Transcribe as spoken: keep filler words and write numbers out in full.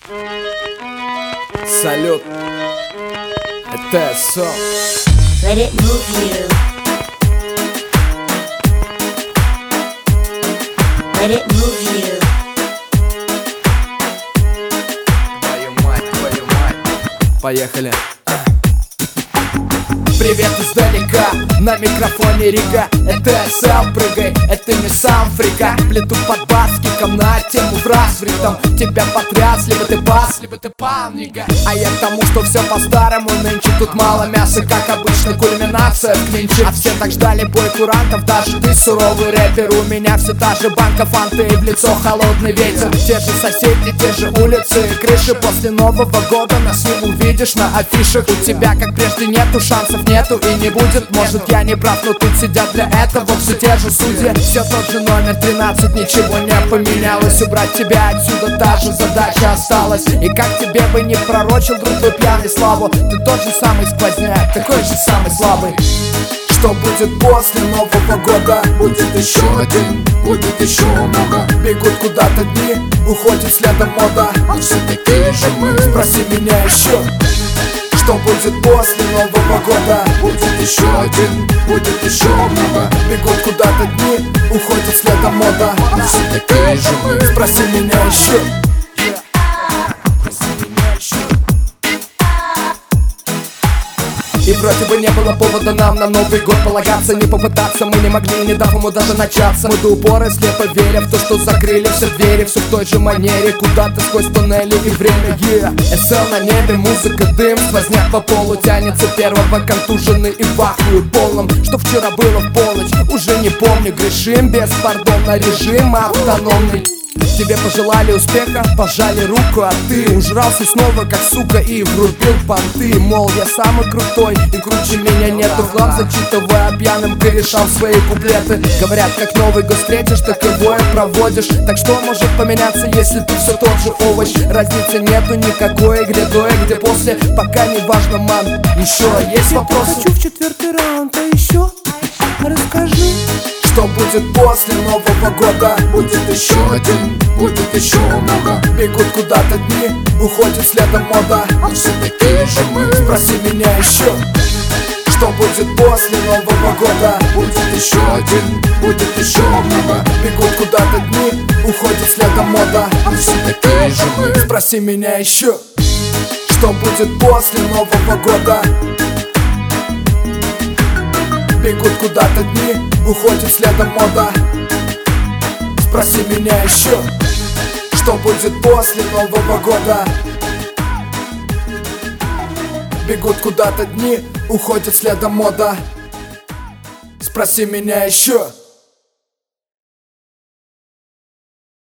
Салют, это СО. Let it move you. Let it move you. Твою мать, твою мать. Поехали. Привет издалека, на микрофоне Рига. Это СЛ, прыгай, это не сам фрика. Плету под бас, киком на тему в раз в ритм. Тебя потряс, либо ты бас, либо ты пан, нига. А я к тому, что все по-старому нынче. Тут мало мяса, как обычно, кульминация в клинче. А все так ждали бой курантов, даже ты суровый рэпер. У меня все та же банка фанты и в лицо холодный ветер. Те же соседи, те же улицы и крыши. После Нового года нас не увидишь на афишах. У тебя, как прежде, нету шансов, нету и не будет. Может, я не прав, но тут сидят для этого все те же судьи. Все тот же номер тринадцать, ничего не поменялось. Убрать тебя отсюда, та же задача осталась. И как тебе бы не пророчил друг твой пьяный славу, ты тот же самый сквозняк, такой же самый слабый. Что будет после Нового года? Будет еще один, будет еще много. Бегут куда-то дни, уходит следом мода. А все такие же мы, спроси меня еще. Что будет после Нового года? Будет еще один, будет еще много. Бегут куда-то дни, уходит следом мода. А все такие же мы, спроси меня еще. И вроде бы не было повода нам на Новый год полагаться. Не попытаться мы не могли, не дав ему даже начаться. Мы до упора слепо веря в то, что закрыли все двери. Все в той же манере, куда-то сквозь туннели и время. Yeah. СЛ на небе, музыка, дым, сквозняк по полу тянется. Первого контуженный и вахует полном. Что вчера было в полночь, уже не помню. Грешим без пардона, режим автономный. Тебе пожелали успеха, пожали руку, а ты ужрался снова как сука и врубил понты. Мол, я самый крутой и круче меня нету. Хлам зачитывая пьяным корешам свои куплеты. Говорят, как Новый год встретишь, так и воин проводишь. Так что может поменяться, если ты все тот же овощ? Разницы нету никакой, где до и где после. Пока не важно, ман. Еще есть вопросы? Хочу в четвертый раунд, а еще расскажи. Что будет после Нового года? Будет еще один, будет еще много. Бегут куда-то дни, уходит следом мода. А все такие же мы, спроси меня еще. Что будет после Нового года? Будет еще один, будет еще много. Бегут куда-то дни, уходит следом мода. А все такие же мы, спроси меня еще. Что будет после Нового года? Бегут куда-то дни, уходит следом мода. Спроси меня еще. Что будет после Нового года? Бегут куда-то дни, уходит следом мода. Спроси меня еще.